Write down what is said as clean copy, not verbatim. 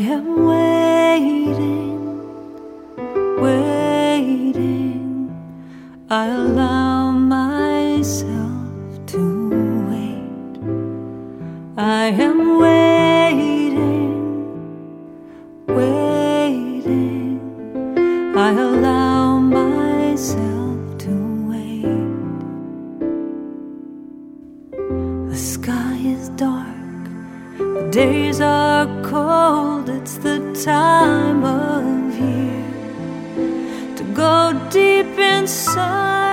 am waiting, waiting. I allow myself to wait. I am waiting, waiting. I allow myself to wait. The sky is dark, the days are cold. It's the time of year to go deep inside